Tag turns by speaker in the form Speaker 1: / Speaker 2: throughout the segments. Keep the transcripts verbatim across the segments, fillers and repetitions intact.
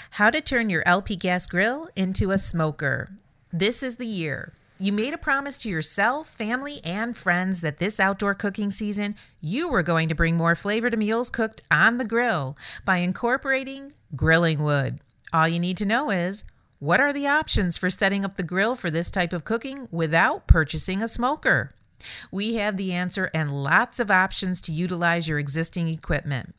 Speaker 1: How to turn your L P gas grill into a smoker. This is the year. You made a promise to yourself, family, and friends that this outdoor cooking season, you were going to bring more flavor to meals cooked on the grill by incorporating grilling wood. All you need to know is, what are the options for setting up the grill for this type of cooking without purchasing a smoker? We have the answer and lots of options to utilize your existing equipment.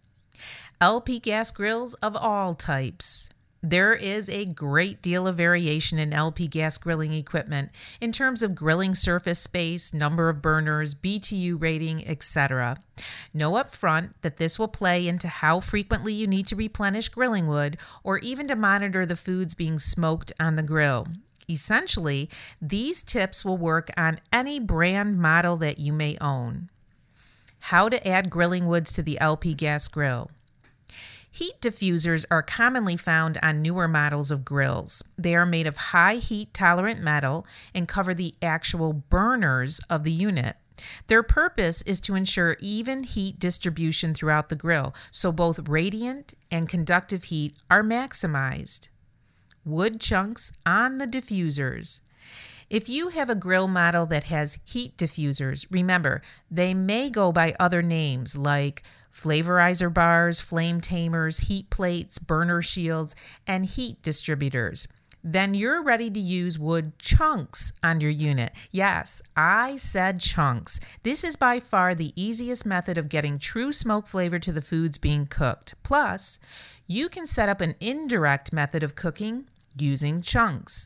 Speaker 1: L P gas grills of all types. There is a great deal of variation in L P gas grilling equipment in terms of grilling surface space, number of burners, B T U rating, et cetera. Know up front that this will play into how frequently you need to replenish grilling wood or even to monitor the foods being smoked on the grill. Essentially, these tips will work on any brand model that you may own. How to add grilling woods to the L P gas grill. Heat diffusers are commonly found on newer models of grills. They are made of high heat tolerant metal and cover the actual burners of the unit. Their purpose is to ensure even heat distribution throughout the grill, so both radiant and conductive heat are maximized. Wood chunks on the diffusers. If you have a grill model that has heat diffusers, remember, they may go by other names like flavorizer bars, flame tamers, heat plates, burner shields, and heat distributors. Then you're ready to use wood chunks on your unit. Yes, I said chunks. This is by far the easiest method of getting true smoke flavor to the foods being cooked. Plus, you can set up an indirect method of cooking using chunks.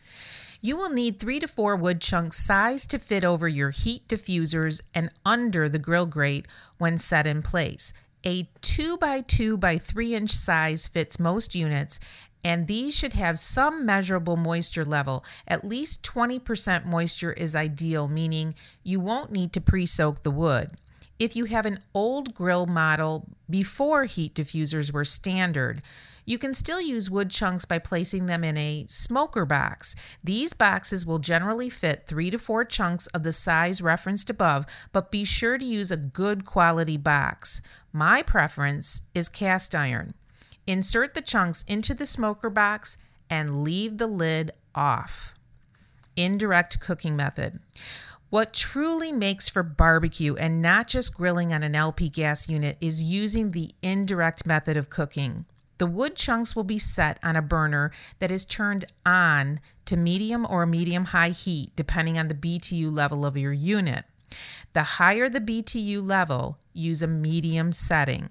Speaker 1: You will need three to four wood chunks sized to fit over your heat diffusers and under the grill grate when set in place. A two by two by three inch size fits most units, and these should have some measurable moisture level. At least twenty percent moisture is ideal, meaning you won't need to pre-soak the wood. If you have an old grill model before heat diffusers were standard, you can still use wood chunks by placing them in a smoker box. These boxes will generally fit three to four chunks of the size referenced above, but be sure to use a good quality box. My preference is cast iron. Insert the chunks into the smoker box and leave the lid off. Indirect cooking method. What truly makes for barbecue and not just grilling on an L P gas unit is using the indirect method of cooking. The wood chunks will be set on a burner that is turned on to medium or medium-high heat depending on the B T U level of your unit. The higher the B T U level, use a medium setting.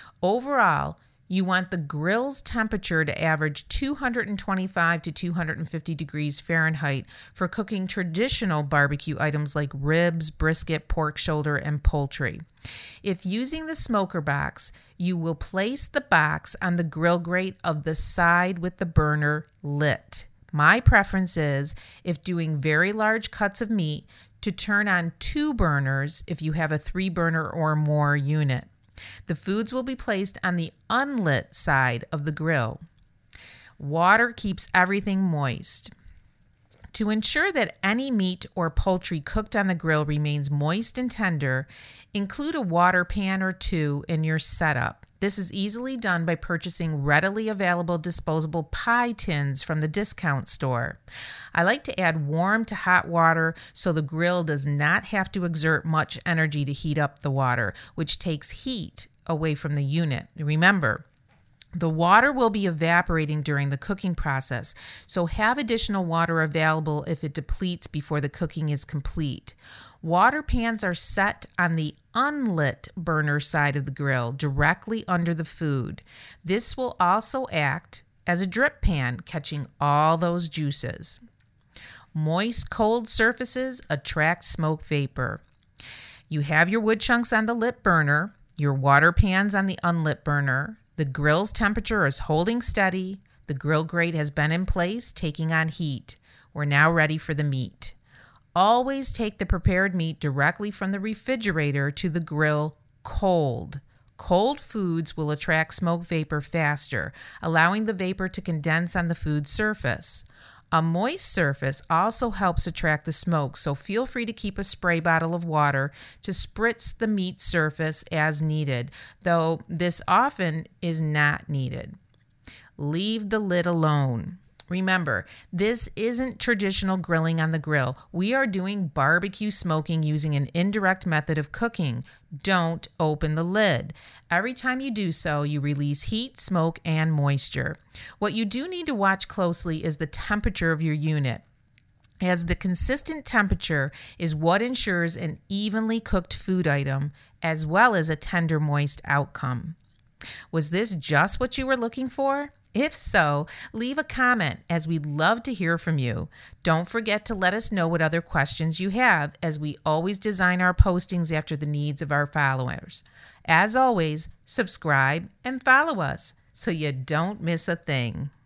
Speaker 1: Overall, you want the grill's temperature to average two hundred twenty-five to two hundred fifty degrees Fahrenheit for cooking traditional barbecue items like ribs, brisket, pork shoulder, and poultry. If using the smoker box, you will place the box on the grill grate of the side with the burner lit. My preference is, if doing very large cuts of meat, to turn on two burners if you have a three burner or more unit. The foods will be placed on the unlit side of the grill. Water keeps everything moist. To ensure that any meat or poultry cooked on the grill remains moist and tender, include a water pan or two in your setup. This is easily done by purchasing readily available disposable pie tins from the discount store. I like to add warm to hot water so the grill does not have to exert much energy to heat up the water, which takes heat away from the unit. Remember, the water will be evaporating during the cooking process, so have additional water available if it depletes before the cooking is complete. Water pans are set on the unlit burner side of the grill, directly under the food. This will also act as a drip pan, catching all those juices. Moist, cold surfaces attract smoke vapor. You have your wood chunks on the lit burner, your water pans on the unlit burner. The grill's temperature is holding steady. The grill grate has been in place, taking on heat. We're now ready for the meat. Always take the prepared meat directly from the refrigerator to the grill cold. Cold foods will attract smoke vapor faster, allowing the vapor to condense on the food's surface. A moist surface also helps attract the smoke, so feel free to keep a spray bottle of water to spritz the meat surface as needed, though this often is not needed. leave the lid alone. Remember, this isn't traditional grilling on the grill. We are doing barbecue smoking using an indirect method of cooking. Don't open the lid. Every time you do so, you release heat, smoke, and moisture. What you do need to watch closely is the temperature of your unit, as the consistent temperature is what ensures an evenly cooked food item as well as a tender, moist outcome. Was this just what you were looking for? If so, leave a comment, as we'd love to hear from you. Don't forget to let us know what other questions you have, as we always design our postings after the needs of our followers. As always, subscribe and follow us so you don't miss a thing.